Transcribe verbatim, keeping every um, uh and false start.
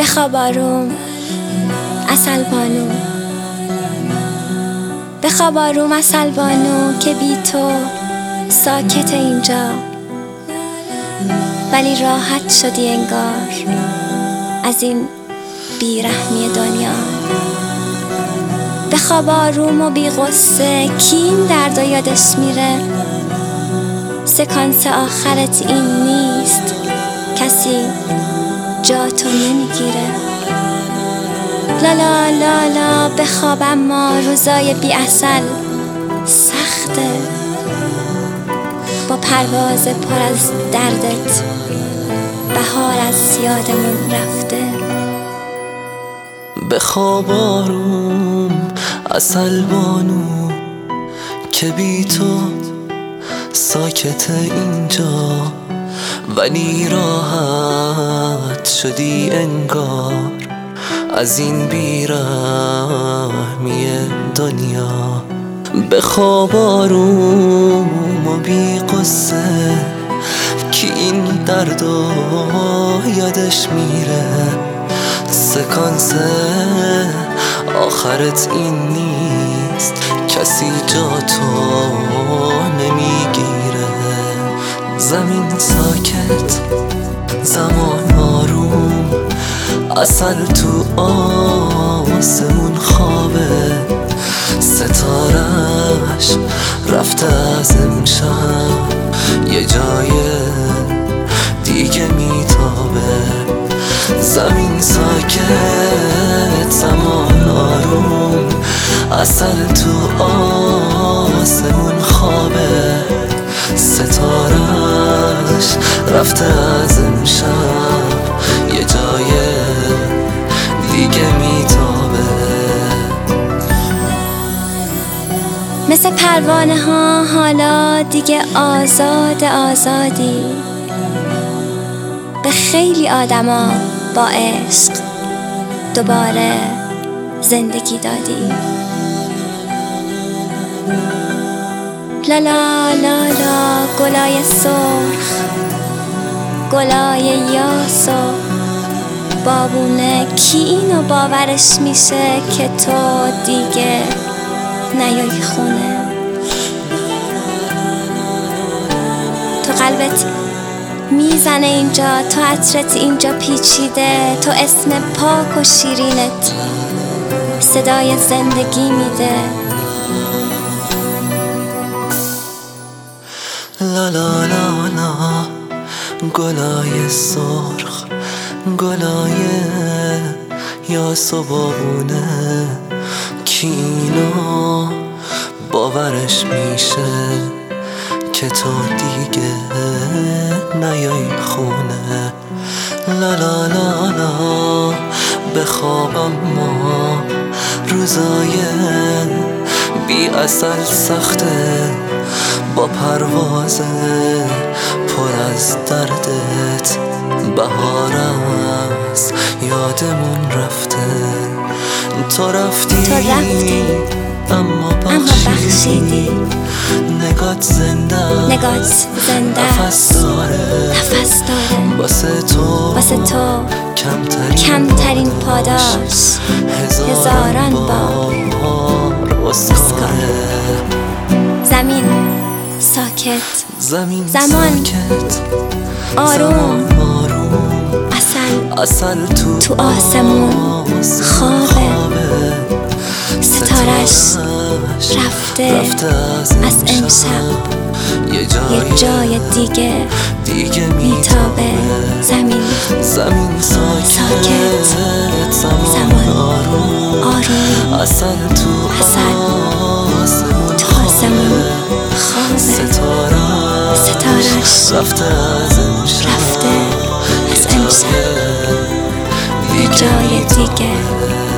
بخواب آروم عسل بانو، بخواب آروم عسل بانو که بی تو ساکت اینجا، ولی راحت شدی انگار از این بیرحمی دنیا. بخواب آروم و بی غصه، کی این درد و یادش میره؟ سکانس آخرت این نیست، کسی جا تو نمیگیره. لالا لالا بخواب اما روزای بی عسل سخته، با پرواز پر از دردت بهار از یادمون رفته. بخواب آروم عسل بانو که بی تو ساکت اینجا، ولی راحت شدی انگار از این بیرحمی دنیا. بخواب آروم و بی قصه، کی این درد و یادش میره؟ سکانس آخرت این نیست، کسی جا تو نمیگیره. زمین ساکت، زمان آروم، عسل تو آسمون خوابه، ستاره‌اش رفته از امشب یه جای دیگه میتابه. زمین ساکت، زمان آروم، عسل تو آسمون خوابه، ستاره‌اش رفته از امشب یه جای دیگه میتابه. مثل پروانه ها حالا دیگه آزاد آزادی، به خیلی آدما با عشق دوباره زندگی دادی. لالا لالا گلای سرخ، گلای یاس و بابونه، کی اینو باورش میشه که تو دیگه نیایی خونه؟ تو قلبت میزنه اینجا، تو عطرت اینجا پیچیده، تو اسم پاک و شیرینت صدای زندگی میده. لا لا لا لا گلای سرخ، گلای یاس و بابونه، کی اینو باورش میشه که تو دیگه نیایی خونه؟ لا لا لا لا بخواب اما روزای بی عسل سخته، با پرواز پر از دردت بهار از یادمون رفته. تو رفتی, تو رفتی اما بخشیدی، نگات زنده نگات زنده نفس داره، نفس داره واسه تو واسه تو کمترین, کمترین پاداش هزاران بار اسکاره. زمین ساکت، زمین زمان ساکت، آروم، آروم، عسل عسل تو, تو آسمون خوابه، ستارش رفته, رفته از امشب یه جای, جای دیگه, دیگه میتابه. زمین زمین ساکت, ساکت، زمان آروم, آروم، عسل تو آسمون خوابه، ستارش رفته از امشب, رفته از امشب یه جای دیگه.